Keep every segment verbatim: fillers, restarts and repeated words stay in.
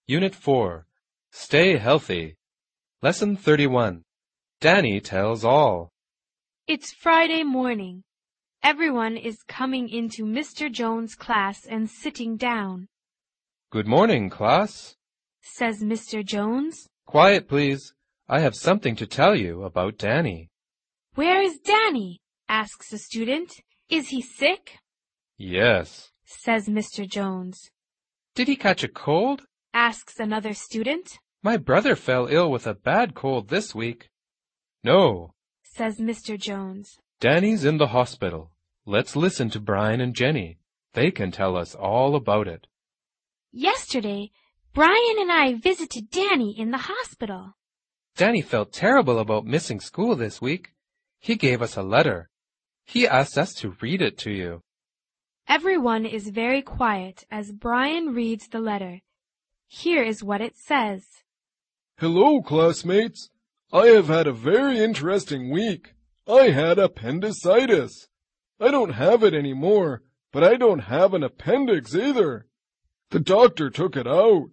Unit four. Stay healthy. Lesson thirty-one. Danny tells all. It's Friday morning. Everyone is coming into Mister Jones' class and sitting down. Good morning, class, says Mister Jones. Quiet, please. I have something to tell you about Danny. Where is Danny? Asks a student. Is he sick? Yes, says Mister Jones. Did he catch a cold? Asks another student. My brother fell ill with a bad cold this week. No, says Mister Jones. Danny's in the hospital. Let's listen to Brian and Jenny. They can tell us all about it. Yesterday, Brian and I visited Danny in the hospital. Danny felt terrible about missing school this week. He gave us a letter. He asked us to read it to you. Everyone is very quiet as Brian reads the letter. Here is what it says. Hello, classmates. I have had a very interesting week. I had appendicitis. I don't have it anymore, but I don't have an appendix either. The doctor took it out.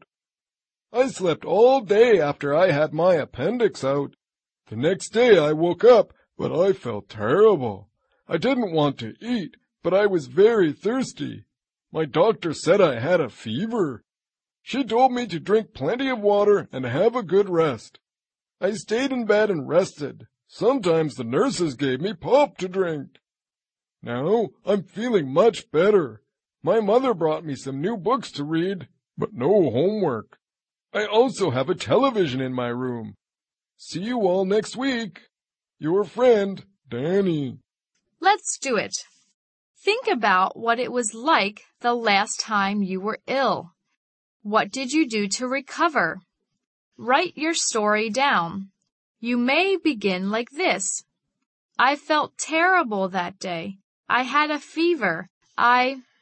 I slept all day after I had my appendix out. The next day I woke up, but I felt terrible. I didn't want to eat, but I was very thirsty. My doctor said I had a fever. She told me to drink plenty of water and have a good rest. I stayed in bed and rested. Sometimes the nurses gave me pop to drink. Now I'm feeling much better. My mother brought me some new books to read, but no homework. I also have a television in my room. See you all next week. Your friend, Danny. Let's do it. Think about what it was like the last time you were ill. What did you do to recover? Write your story down. You may begin like this. I felt terrible that day. I had a fever. I...